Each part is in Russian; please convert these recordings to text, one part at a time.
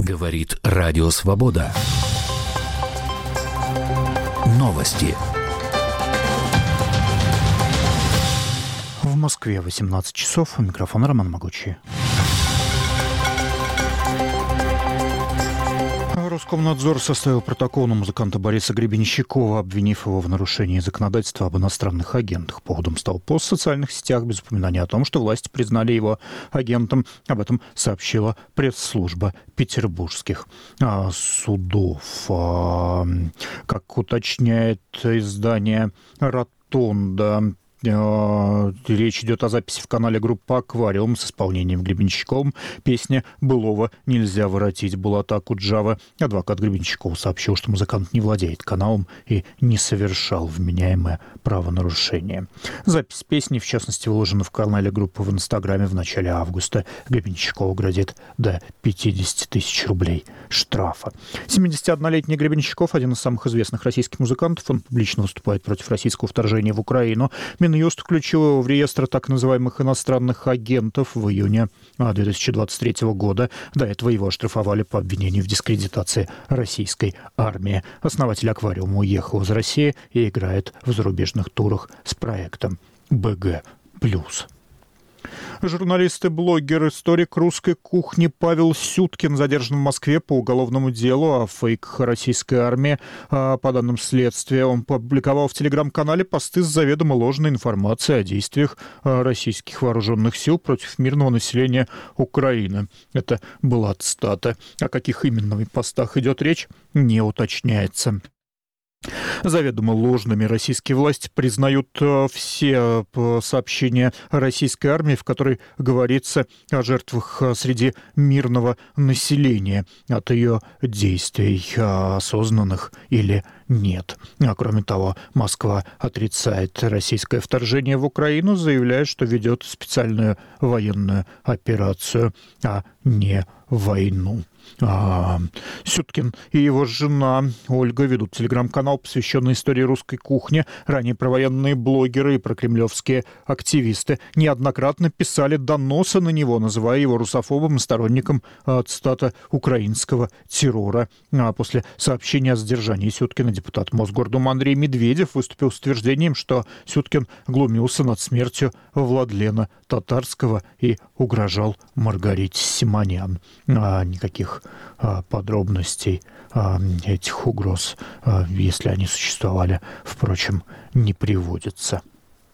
Говорит Радио Свобода. Новости. В Москве 18 часов. У микрофона Роман Могучий. Роскомнадзор составил протокол на музыканта Бориса Гребенщикова, обвинив его в нарушении законодательства об иностранных агентах. Поводом стал пост в социальных сетях без упоминания о том, что власти признали его агентом. Об этом сообщила пресс-служба петербургских судов. Как уточняет издание «Ротонда», речь идет о записи в канале группы «Аквариум» с исполнением Гребенщиковым песни былого «Нельзя воротить» Булата Акуджава. Адвокат Гребенщикова сообщил, что музыкант не владеет каналом и не совершал вменяемое правонарушение. Запись песни, в частности, выложена в канале группы в Инстаграме в начале августа. Гребенщикову грозит до 50 тысяч рублей штрафа. 71-летний Гребенщиков – один из самых известных российских музыкантов. Он публично выступает против российского вторжения в Украину. Минюст включил его в реестр так называемых иностранных агентов в июне 2023 года. До этого его оштрафовали по обвинению в дискредитации российской армии. Основатель «Аквариума» уехал из России и играет в зарубежных турах с проектом «БГ+». Журналист и блогер, историк русской кухни Павел Сюткин задержан в Москве по уголовному делу о фейках российской армии. По данным следствия, он опубликовал в телеграм-канале посты с заведомо ложной информацией о действиях российских вооруженных сил против мирного населения Украины. Это была цитата. О каких именно постах идет речь, не уточняется. Заведомо ложными российские власти признают все сообщения российской армии, в которой говорится о жертвах среди мирного населения от ее действий, осознанных или нет. Кроме того, Москва отрицает российское вторжение в Украину, заявляя, что ведет специальную военную операцию, а не войну. Сюткин и его жена Ольга ведут телеграм-канал, посвященный истории русской кухни. Ранее провоенные блогеры и прокремлевские активисты неоднократно писали доносы на него, называя его русофобом и сторонником, цитата, украинского террора. После сообщения о задержании Сюткина депутат Мосгордумы Андрей Медведев выступил с утверждением, что Сюткин глумился над смертью Владлена Татарского и угрожал Маргарите Симонян. Никаких подробностей этих угроз, если они существовали, впрочем, не приводится.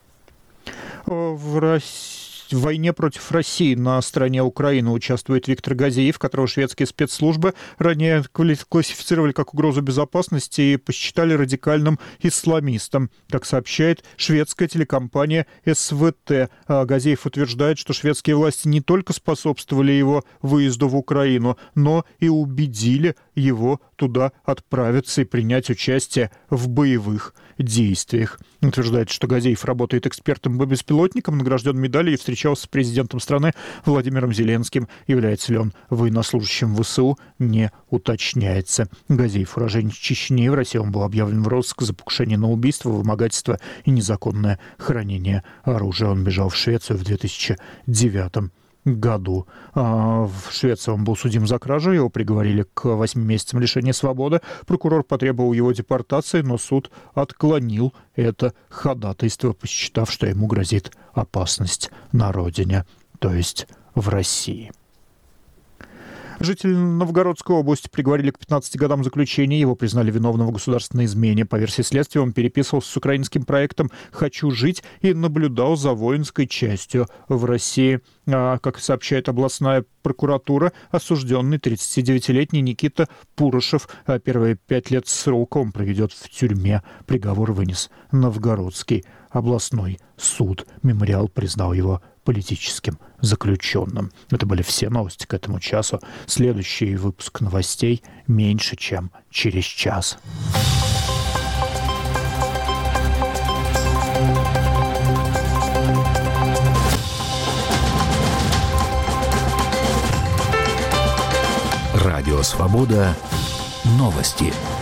В войне против России на стороне Украины участвует Виктор Газеев, которого шведские спецслужбы ранее классифицировали как угрозу безопасности и посчитали радикальным исламистом, как сообщает шведская телекомпания СВТ. Газеев утверждает, что шведские власти не только способствовали его выезду в Украину, но и убедили его туда отправиться и принять участие в боевых действиях. Утверждает, что Газеев работает экспертом по беспилотникам, награжден медалью и встречался с президентом страны Владимиром Зеленским. Является ли он военнослужащим ВСУ, не уточняется. Газеев уроженец Чечни. В России он был объявлен в розыск за покушение на убийство, вымогательство и незаконное хранение оружия. Он бежал в Швецию в 2009 году. В Швеции он был судим за кражу, его приговорили к 8 месяцам лишения свободы. Прокурор потребовал его депортации, но суд отклонил это ходатайство, посчитав, что ему грозит опасность на родине, то есть в России. Житель Новгородской области приговорили к 15 годам заключения. Его признали виновным в государственной измене. По версии следствия, он переписывался с украинским проектом «Хочу жить» и наблюдал за воинской частью в России. Как сообщает областная прокуратура, осужденный 39-летний Никита Пурышев первые 5 лет срока он проведет в тюрьме. Приговор вынес Новгородский областной суд. Мемориал признал его политическим заключенным. Это были все новости к этому часу. Следующий выпуск новостей меньше, чем через час. Радио Свобода. Новости.